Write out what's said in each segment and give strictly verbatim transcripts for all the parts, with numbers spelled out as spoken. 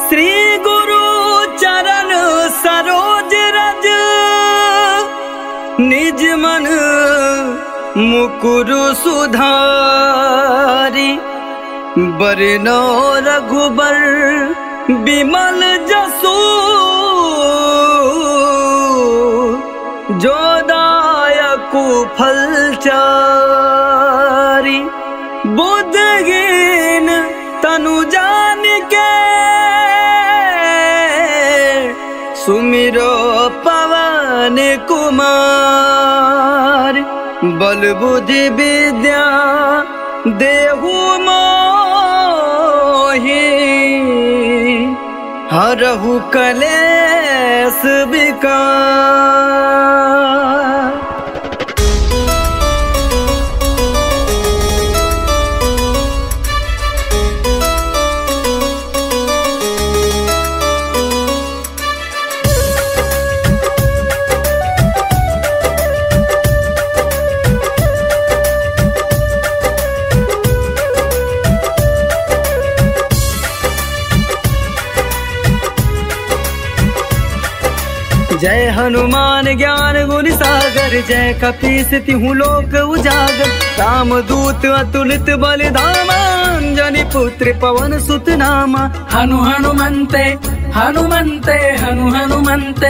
श्री गुरु चरण सरोज रज निज मन मुकुर सुधारी। बरनो रघुबर बिमल जसु जो दायकु फलचारी। बुद्धहीन तनु जान के सुमिरो पवन कुमार। बल बुद्धि विद्या देहु मोहि हरहु कलेश विकार। जय हनुमान ज्ञान गुण सागर, जय कपीस तिहु लोक उजागर। राम दूत अतुलित बल धामा, अंजनी पुत्र पवन सुत नामा। हनु हनुमंते हनुमंते हनु हनुमंते।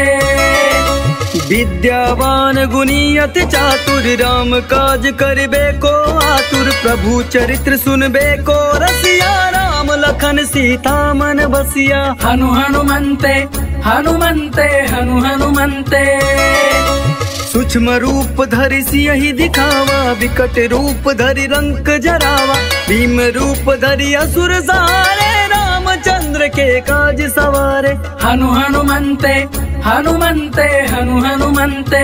विद्यावान गुणी अति चातुर, राम काज करिबे को आतुर। प्रभु चरित्र सुनबे को रसिया, राम लखन सीता मन बसिया। हनु हनुमंते हनुमंते हनु हनुमंते। सूक्ष्म रूप धरि सियहि दिखावा, विकट रूप धरि रंक जरावा। भीम रूप धरि असुर सहारे, रामचंद्र के काज सवारे। हनु हनुमंते हनुमंते हनु हनुमंते।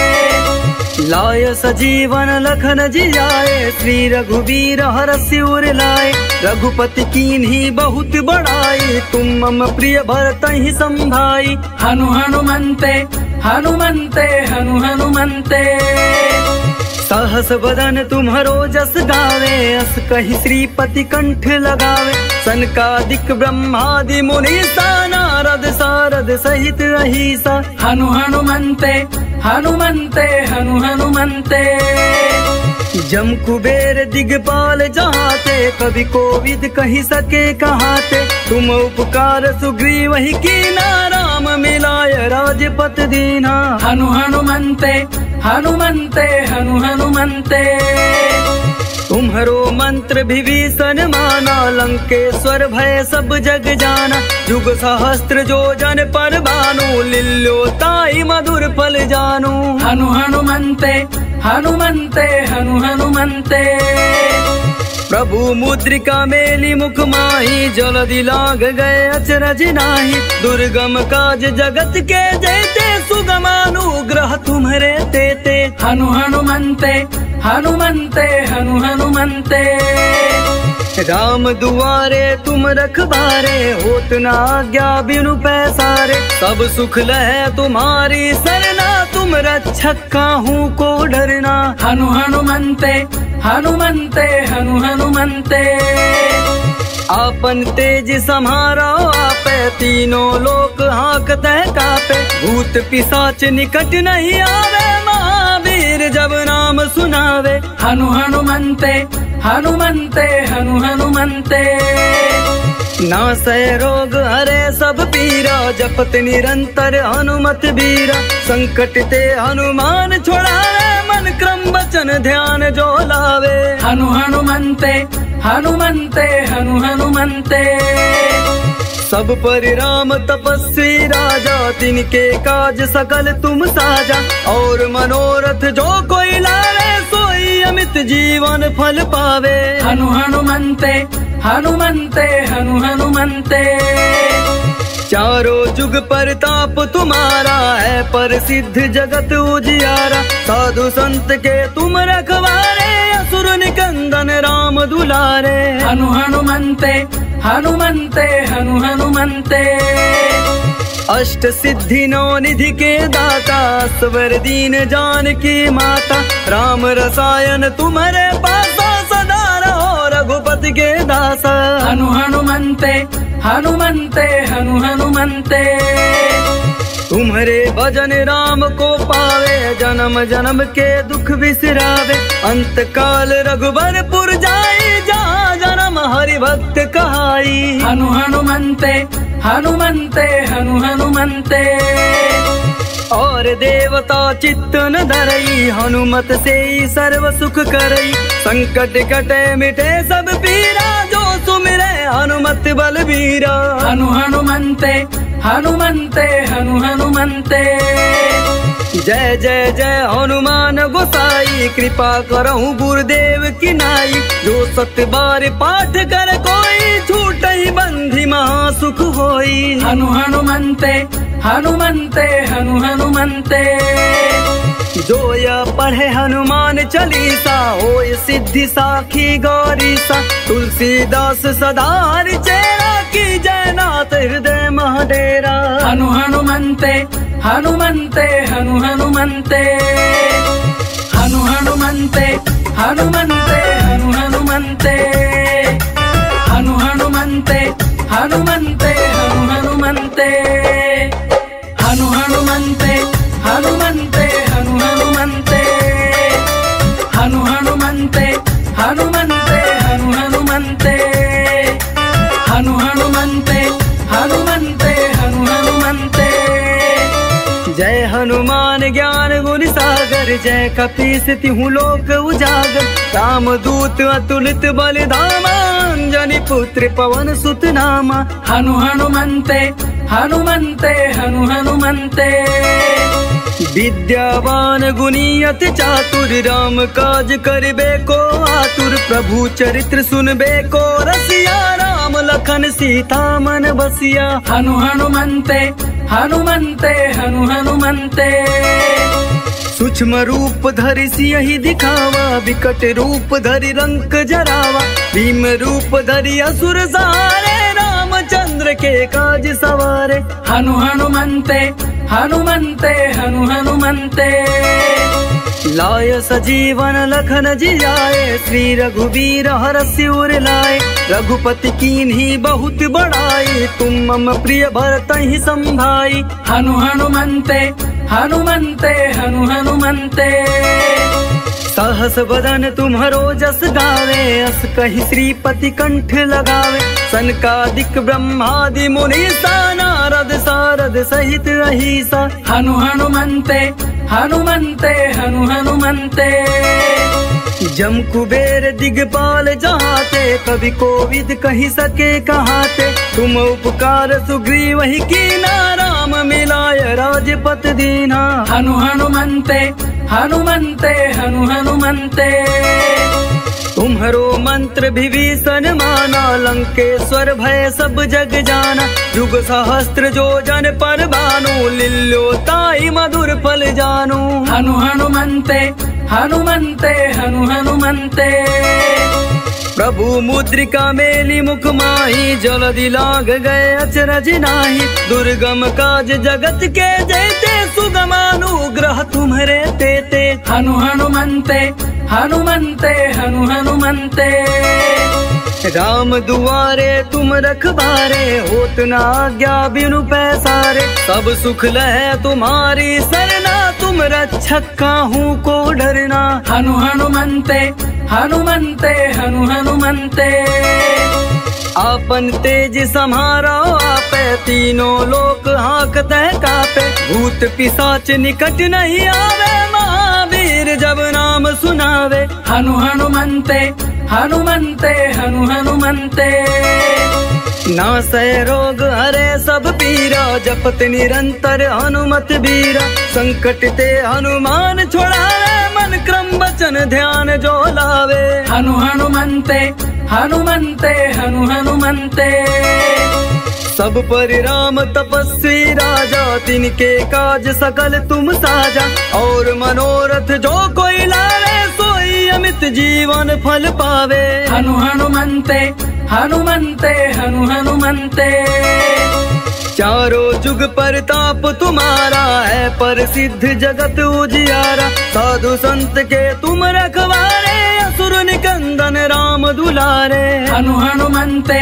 लाय सजीवन लखन जियाए, श्री रघुवीर हरषि उर लाए। रघुपति कीन्ही बहुत बड़ाई, तुम मम प्रिय भरतहि संभाई। हनु हनुमंते हनुमंते हनु हनुमंते। सहस बदन तुम्हरो जस गावे, अस कहि श्रीपति कंठ लगावे। सनकादिक ब्रह्मादि मुनीसा, नारद सारद सहित अहिसा। हनु हनुमंते हनुमंते हनु हनुमंते। जम कुबेर दिगपाल जहाते, कवि कोविद कहि सके कहाते। तुम उपकार सुग्रीव ही कीना, राम मिलाय राजपत दीना। हनु हनुमंते हनुमंते हनु हनुमंते। तुम्हरो मंत्र विभीषण माना, लंकेश्वर भय सब जग जाना। युग सहस्त्र जो जन पर भानु, लिल्लो ताई मधुर फल जानू। हनु हनुमंते हनुमंते हनु हनुमंते। प्रभु मुद्रिका मेली मुख माही, जलधि लाग गए अचरज नाही। दुर्गम काज जगत के जेते, सुगमानुग्रह तुम्हरे तेते। हनु हनुमंते हनुमंते हनु हनुमंते। राम दुआरे तुम रखबारे, होत न आज्ञा बिनु पैसारे। सब सुख लहे तुम्हारी सरना, तुम रक्षक काहू को डरना। हनु हनुमंते हनुमंते हनु हनुमंते। आपन तेज सम्हारो आपे, तीनों लोक हांकते कापे। भूत पिशाच निकट नहीं आवे, महावीर जब नाम सुनावे। हनु हनुमंते हनुमंते हनु हनुमंते। नासै रोग हरे सब पीरा, जपत निरंतर हनुमत बीरा। संकट ते हनुमान छुड़ावे, मन क्रम वचन ध्यान जो लावे। हनु हनुमंते हनुमंते हनु हनुमंते। सब पर राम तपस्वी राजा, तिनके काज सकल तुम साजा। और मनोरथ जो कोई लावे, सोई अमित जीवन फल पावे। हनु हनुमंते हनुमंते हनु हनुमंते। चारों जुग परताप तुम्हारा है, प्रसिद्ध जगत उजियारा। साधु संत के तुम रखवारे, असुर निकंदन राम दुलारे। हनु हनुमंते हनुमंते हनु हनुमंते। अष्ट सिद्धि नौ निधि के दाता, स्वर दीन जानकी माता। राम रसायन तुम्हारे पासा, सदा रहो रघुपति के दासा। हनु हनुमंते हनुमंते हनु हनुमंते। तुम्हारे भजन राम को पावे, जन्म जन्म के दुख बिसरावे। अंत काल रघुबरपुर जाई, जहाँ जन्म हरि भक्त कहाई। हनु हनुमंते हनुमंते हनु हनुमंते। और देवता चित्त न धरई, हनुमत से ही सर्व सुख करई। संकट कटे मिटे सब पीरा, जो सुमिरे हनुमत बलबीरा। हनु हनुमंते हनुमंते हनु हनुमंते। जय जय जय हनुमान गोसाई, कृपा करहु गुरुदेव की नाई। जो सत बार पाठ कर कोई, छूटहि बंधि महा सुख होई। हनु हनुमंते हनुमंते हनु हनुमंते। जो या पढ़े हनुमान चालीसा, होय सिद्धि साखी गौरीसा। तुलसीदास सदा हरि चेरा, की जयनाथ हृदय महाडेरा। हनु हनुमंते हनुमंते हनु हनुमंते। हनु हनुमंते हनुमंते हनु हनुमंते। हनु हनुमंते हनुमंते हनु हनुमंते। हनु हनुमंते हनुमंते हनु हनुमंते। हनु हनुमंते हनुमंते हनु हनुमंते। हनु हनुमंते हनुमंते हनु हनुमंते। जय हनुमान ज्ञान गुण सागर, जय कपीस तिहु लोक उजागर। राम दूत अतुलित बलिधामा, अंजनी पुत्र पवन सुत नामा। हनु हनुमंते हनुमंते हनु हनुमंते। विद्यावान गुणी अति चातुर, राम काज करिबे को आतुर। प्रभु चरित्र सुनबे को रसिया, राम लखन सीता मन बसिया। हनु हनुमंते हनुमंते हनु हनुमंते। सूक्ष्म रूप धरि सियहि दिखावा, विकट रूप धरि रंक जरावा। भीम रूप धरि असुर सहारे, रामचंद्र के काज सवारे। हनु हनुमंते हनुमंते हनु हनुमंते। लाय सजीवन लखन जियाए, श्री रघुवीर हरषि उर लाए। रघुपति कीन्ही बहुत बड़ाई, तुम मम प्रिय भरतहि संभाई। हनु हनुमंते हनुमंते हनु हनुमंते। सहस बदन तुम्हरो जस गावे, अस कहि श्रीपति कंठ लगावे। सनकादिक ब्रह्मादि मुनीसा, नारद सारद सहित अहिसा। हनु हनुमंते हनुमंते हनु हनुमंते। जम कुबेर दिगपाल जहाते, कवि कोविद कहि सके कहाते। तुम उपकार सुग्रीव ही कीना, राम मिलाय राजपत दीना। हनु हनुमंते हनुमंते हनु हनुमंते। तुम्हरो मंत्र विभीषण माना, लंकेश्वर भय सब जग जाना। युग सहस्त्र जो जन पर भानु, लिल्लो ताई मधुर फल जानू। हनु हनुमंते हनुमंते हनु हनुमंते। प्रभु मुद्रिका मेली मुख माही, जल्दी लाग गए अचरज नाही। दुर्गम काज जगत के जेते, सुगम अनुग्रह तुम्हारे तेते। हनु हनुमंते हनुमंते हनु हनुमंते। राम दुआरे तुम रखबारे, होत न आज्ञा बिनु पैसारे। सब सुख लहे तुम्हारी सरना, तुम रक्षक काहू को डरना। हनु हनुमंते हनुमंते हनु हनुमंते। आपन तेज सम्हारो आपे, तीनों लोक हाँकते कापे। भूत पिशाच निकट नहीं आवे, महावीर जब नाम सुनावे। हनु हनुमंते हनुमंते हनु हनुमंते। नासै रोग हरे सब पीरा, जपत निरंतर हनुमत बीरा। संकट ते हनुमान छुड़ावे, मन क्रम वचन ध्यान जो लावे। हनु हनुमंते हनुमंते हनु हनुमंते। सब पर राम तपस्वी राजा, तिनके काज सकल तुम साजा। और मनोरथ जो कोई लावे, सोई अमित जीवन फल पावे। हनु हनुमंते हनुमंते हनु हनुमंते। चारों जुग परताप तुम्हारा है, प्रसिद्ध जगत उजियारा। साधु संत के तुम रखवारे, असुर निकंदन राम दुलारे। हनु हनुमंते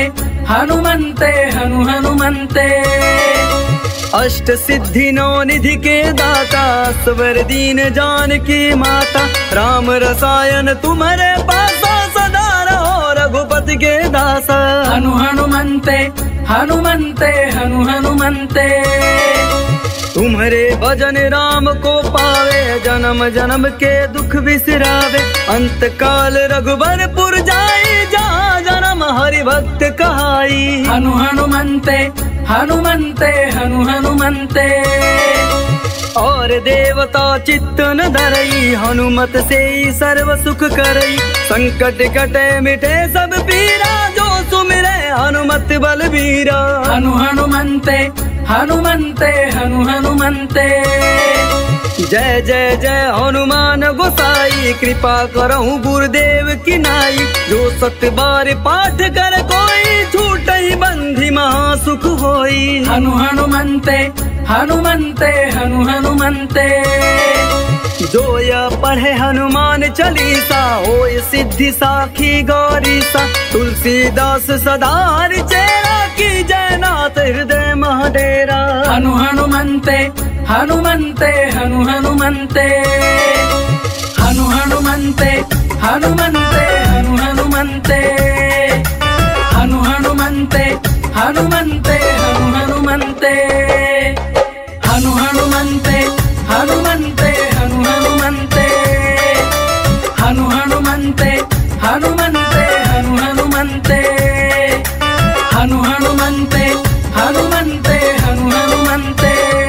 हनुमन्ते हनु हनुमन्ते अष्ट सिद्धि नौ निधि के दाता स्वर दीन जानकी माता राम रसायन तुम्हारे पासा सदा रहो रघुपति के दासा हनु हनुमन्ते हनुमन्ते हनु हनुमन्ते तुम्हारे भजन राम को पावे जन्म जन्म के दुख बिसरावे अंत काल रघुबरपुर जाई जहाँ जन्म हरि भक्त कहाई हनु हनुमन्ते हनुमन्ते हनु हनुमन्ते और देवता चित्त न धरई हनुमत से ही सर्व सुख करई संकट कटे मिटे सब पीरा जो सुमिरे हनुमत बलबीरा हनु हनुमन्ते हनुमन्ते हनु हनुमन्ते जय जय जय हनुमान गोसाई कृपा करहु गुरुदेव की नाई जो सत बार पाठ कर कोई छूट ही बंधी महा सुख होई हनु हनुमन्ते हनुमन्ते हनु हनुमन्ते जो यह पढ़े हनुमान चालीसा होय सिद्धि साखी गौरीसा तुलसीदास सदार चेरा की जयनाथ हृदय महाडेरा हनु हनुमन्ते हनुमन्ते हनु हनुमन्ते हनु हनुमन्ते हनुमन्ते हनु हनुमन्ते हनु हनुमन्ते हनुमन्ते हनु हनुमन्ते हनु हनुमन्ते हनुमन्ते हनु हनुमन्ते हनु हनुमन्ते हनुमन्ते हनु हनुमन्ते हनु हनुमन्ते हनुमन्ते हनु हनुमन्ते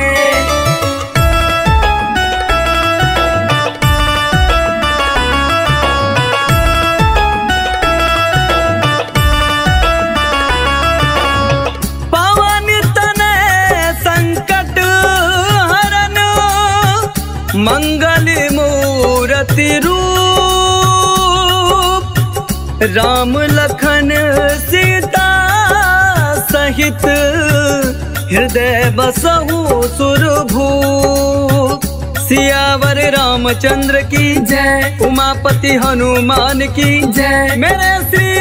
मंगल मूर्ति रूप राम लखन सीता सहित हृदय बसहु सुरभूप सियावर रामचंद्र की जय उमापति हनुमान की जय मेरे श्री